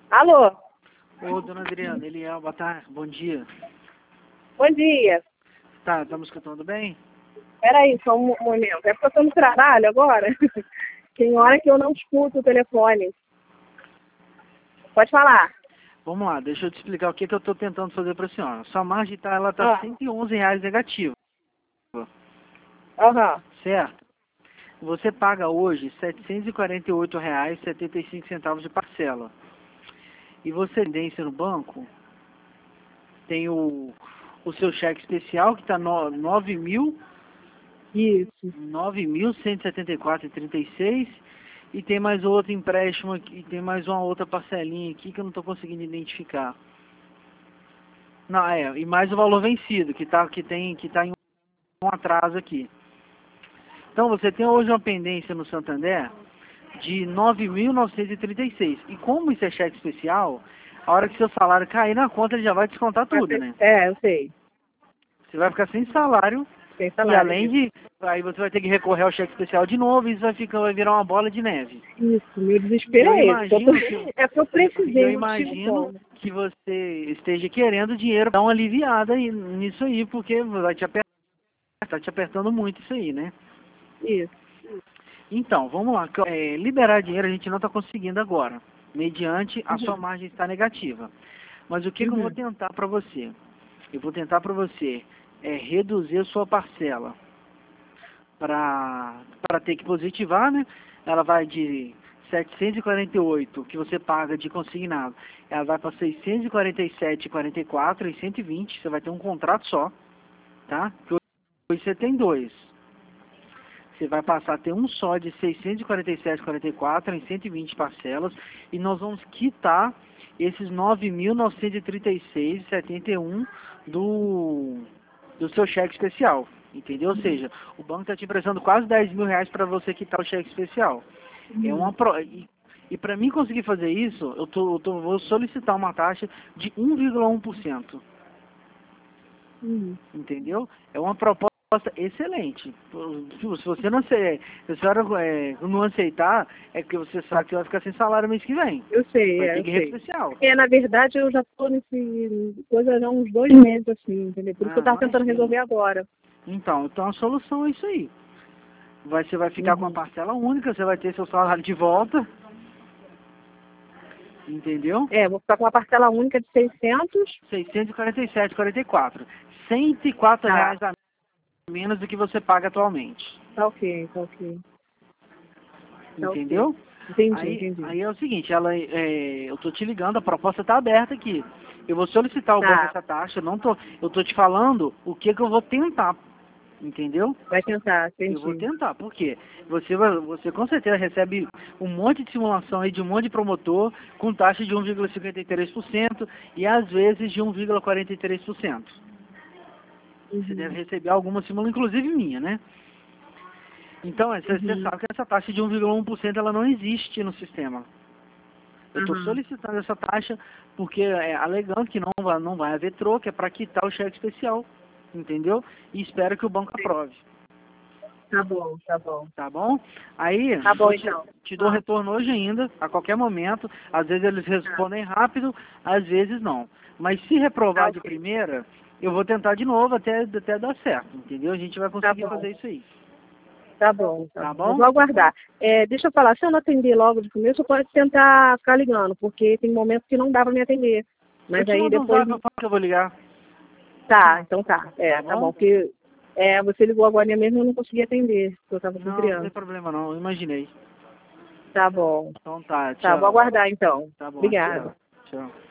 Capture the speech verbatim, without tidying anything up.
Alô? Ô, dona Adriana, Eliel, boa tarde, bom dia. Bom dia. Tá, estamos escutando bem? Peraí, só um momento. É porque eu estou no trabalho agora. Tem hora que eu não escuto o telefone. Pode falar. Vamos lá, deixa eu te explicar o que, que eu estou tentando fazer para a senhora. Sua margem tá, ela está Ah. cento e onze reais negativa, Aham. certo? Você paga hoje setecentos e quarenta e oito reais e setenta e cinco centavos de parcela. E você tendência no banco, tem o, o seu cheque especial que está nove mil, Isso. nove mil cento e setenta e quatro reais e trinta e seis centavos e tem mais outro empréstimo aqui, tem mais uma outra parcelinha aqui que eu não estou conseguindo identificar. Não, é, e mais o valor vencido, que tá, que tem, que tá em um atraso aqui. Então você tem hoje uma pendência no Santander de nove mil novecentos e trinta e seis. E como isso é cheque especial, a hora que seu salário cair na conta, ele já vai descontar tudo, né? É, eu sei. Você vai ficar sem salário. Sem E salário. além de, aí você vai ter que recorrer ao cheque especial de novo e isso vai, ficar, vai virar uma bola de neve. Isso, meu desespero Eu é esse. Eu tô... imagino que, É que eu precisei. eu imagino que você esteja querendo dinheiro, dar uma aliviada aí, nisso aí, porque vai te apertar, tá te apertando muito isso aí, né? Isso. Então, vamos lá. É, liberar dinheiro a gente não está conseguindo agora, mediante a Uhum. sua margem estar negativa. Mas o que, Uhum. que eu vou tentar para você? Eu vou tentar para você é, reduzir a sua parcela para ter que positivar, né? Ela vai de setecentos e quarenta e oito que você paga de consignado, ela vai para seiscentos e quarenta e sete e quarenta e quatro e cento e vinte, você vai ter um contrato só, tá? Hoje você tem dois. Você vai passar a ter um só de seiscentos e quarenta e sete e quarenta e quatro em cento e vinte parcelas e nós vamos quitar esses nove mil novecentos e trinta e seis e setenta e um do, do seu cheque especial, entendeu? Ou seja, o banco está te emprestando quase dez mil reais para você quitar o cheque especial. É uma pro... E, e para mim conseguir fazer isso, eu, tô, eu tô, vou solicitar uma taxa de um vírgula um por cento. Uhum. Entendeu? É uma proposta excelente. Se você não, se, se a senhora é, não aceitar, é porque você sabe que vai ficar sem salário mês que vem. Eu sei, Vai é, ter eu que sei. especial. É, na verdade, eu já tô nesse coisa já há uns dois meses, assim, entendeu? Por isso que eu Ah, tava tentando imagina. resolver agora. Então, então a solução é isso aí. Vai, você vai ficar Uhum. com a parcela única, você vai ter seu salário de volta. Entendeu? É, vou ficar com uma parcela única de seiscentos. seiscentos e quarenta e sete e quarenta e quatro. cento e quatro Tá, reais a menos do que você paga atualmente. tá ok, tá ok. Tá ok. Entendeu? Entendi, Aí, entendi. aí é o seguinte, ela, é, eu tô te ligando, a proposta está aberta aqui. Eu vou solicitar ao banco Tá, essa taxa, eu não tô, eu tô te falando o que que eu vou tentar, entendeu? vai tentar, Eu vou entendi. tentar, por quê? Você, vai- você com certeza recebe um monte de simulação aí de um monte de promotor com taxa de um vírgula cinquenta e três por cento e às vezes de um vírgula quarenta e três por cento. Você Uhum. deve receber alguma simulação, inclusive minha, né? Então, você Uhum. sabe que essa taxa de um vírgula um por cento ela não existe no sistema. Eu estou Uhum. solicitando essa taxa porque é, alegando que não vai, não vai haver troco, é para quitar o cheque especial, entendeu? E espero que o banco aprove, Tá bom, tá bom. tá bom? Aí, Tá bom, vou te, então. te dou retorno hoje ainda, a qualquer momento. Às vezes eles respondem rápido, às vezes não. Mas se Tá reprovar de ok. primeira, eu vou tentar de novo até, até dar certo, entendeu? A gente vai Tá conseguir bom. fazer isso aí, Tá bom, tá tá bom. Eu bom? vou aguardar. É, deixa eu falar, se eu não atender logo de começo, eu posso tentar ficar ligando, porque tem momentos que não dá pra me atender. Eu Mas te aí mando um depois. zap, eu falo que eu vou ligar, Tá, então tá. É, tá tá bom. bom? Porque é, você ligou agora mesmo e eu não consegui atender, porque eu tava com Não, não tem criança. problema não, eu imaginei. Tá bom. Então tá, Tá, vou tchau. aguardar então. Tá bom, Obrigada. tchau. Tchau.